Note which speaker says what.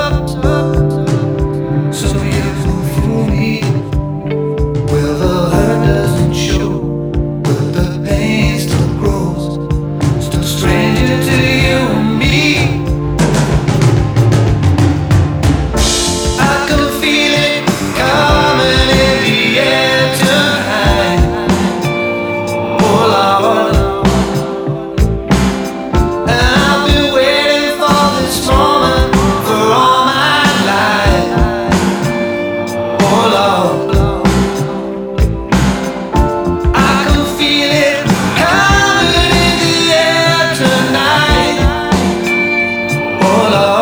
Speaker 1: So you fool me. Well, the hurt doesn't show, but the pain still grows. Still stranger to you and me. I can feel it coming in the air tonight. Oh Lord, and I've been waiting for this moment for all my life. Oh Lord, I can feel it coming in the air tonight. Oh Lord.